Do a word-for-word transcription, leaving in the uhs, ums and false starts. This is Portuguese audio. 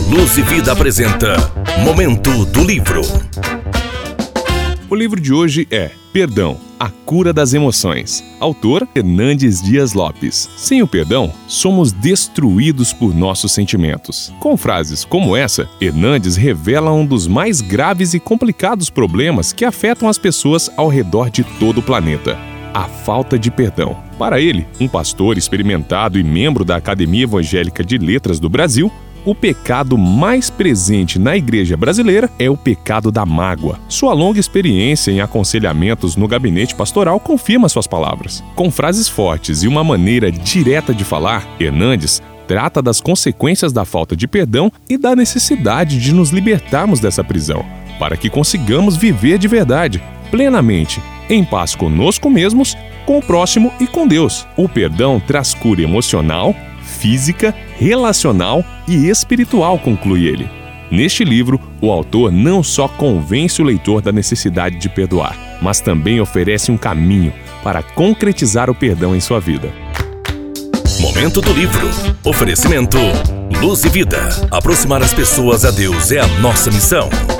Luz e Vida apresenta Momento do Livro. O livro de hoje é Perdão, a cura das emoções. Autor Hernandes Dias Lopes. Sem o perdão, somos destruídos por nossos sentimentos. Com frases como essa, Hernandes revela um dos mais graves e complicados problemas que afetam as pessoas ao redor de todo o planeta: a falta de perdão. Para ele, um pastor experimentado e membro da Academia Evangélica de Letras do Brasil, o pecado mais presente na igreja brasileira é o pecado da mágoa. Sua longa experiência em aconselhamentos no gabinete pastoral confirma suas palavras. Com frases fortes e uma maneira direta de falar, Hernandes trata das consequências da falta de perdão e da necessidade de nos libertarmos dessa prisão, para que consigamos viver de verdade, plenamente, em paz conosco mesmos, com o próximo e com Deus. O perdão traz cura emocional, física, relacional e espiritual, conclui ele. Neste livro, o autor não só convence o leitor da necessidade de perdoar, mas também oferece um caminho para concretizar o perdão em sua vida. Momento do Livro. Oferecimento Luz e Vida. Aproximar as pessoas a Deus é a nossa missão.